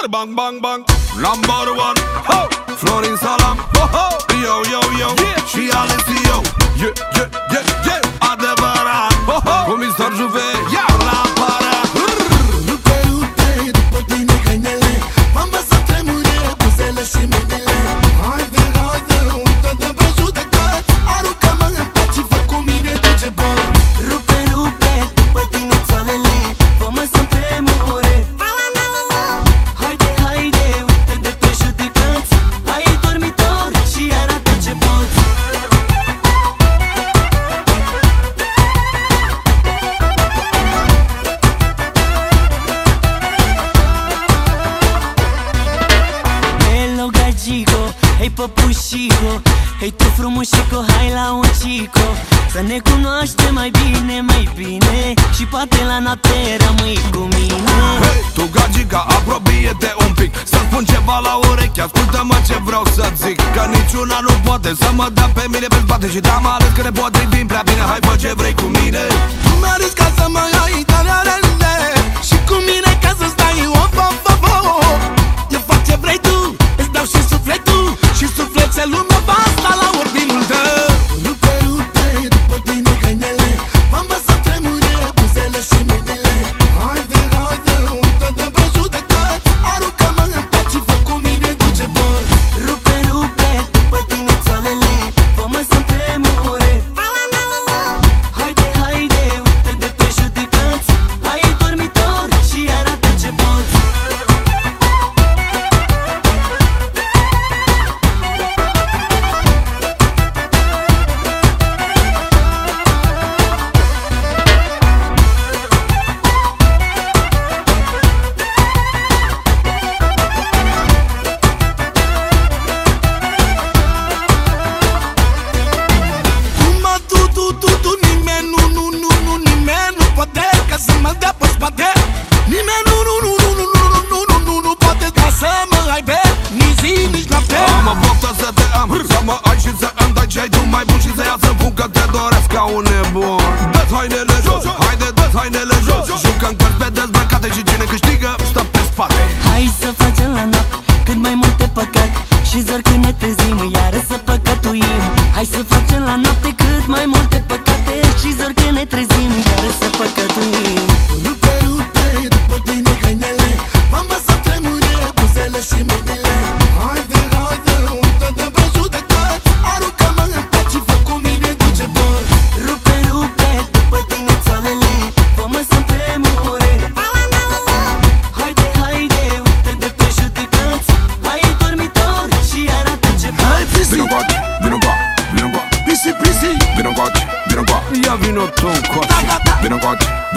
Bada bang bang bang. Number one, ho, Florin Salam, ho ho, yo yo yo, și Alessio, yeah yeah yeah yeah, adevărat, ho ho, cu Mr. Juve, iar la aparat. Rupe, rupe, după tine hainele, m-am văzut tremure buzele și mâinile. Haide, haide, uită-te pe judecat, aruncă-mă în pat și fă cu mine duce bol. Rupe, rupe, după tine țoalele, fă-mă să-mi tremure. Haide, haide, uită-te pe judecat, ai dormitor și arată ce poți. Hello, gagico, hei păpușico, hei tu frumușico, hai la un cico. Să ne cunoaștem mai bine și poate la noapte rămâi cu mine. Hei, tu gagica, apropie-te un pic, să spun ceva la ureche, ascultă-mă ce vreau să zic. Că niciuna nu poate să mă dea pe mine pe spate, și te-am ales că ne potrivim prea bine. Hai, fă ce vrei cu mine. Tu mi-a riscat să mă iei italianele, și cu mine ca să stai of of of of. Eu fac ce vrei tu, îți dau și sufletul, și sufletul lumea va sta la ordinul tău. Rupe, rupe, după tine hainele, m-am văzut tremure buzele și mâinile. Haide, haide, uită-te pe judecat, aruncă-mă în pat și fă cu mine duce bol. Rupe, rupe, după tine țoalele, fă-mă să-mi tremure. Haide, haide, uită-te pe judecat, ai dormitor și arată ce poți. Numai tu, nimeni, nimeni nu poate ca să mă dea pe spate. Nimeni nu poate ca să mă aibă nici zi, nici noapte. Am o poftă să te am, să mă ai și să îmi dai ce-ai tu mai bun, și să ia să pun că te doresc ca un nebun. Dă-ți hainele jos, haide, dă-ți hainele jos, jucăm cărți pe dezbrăcate și cine câștigă stă pe spate. Hai să facem la noapte cât mai multe păcat, și zor când ne trezim iară să păcătuim. Hai să facem la noapte cât mai multe păcate, și zor când ne trezim iară să păcătuim. Rupe, rupe, după tine hainele, m-am văzut tremure buzele și mâinile. Haide, haide, uită-te pe judecat, aruncă-mă în pat și fă cu mine duce bol. Rupe, rupe, după tine țoalele, fă-mă să-mi tremure. Haide, haide, uită-te pe judecat, ai dormitor și arată ce poți. Hai, pisi, Vino coace, vino coace, vino coace, pisi, pisi, vino coace, vino coace, ia vino tu încoace, da, da, da. vino coace,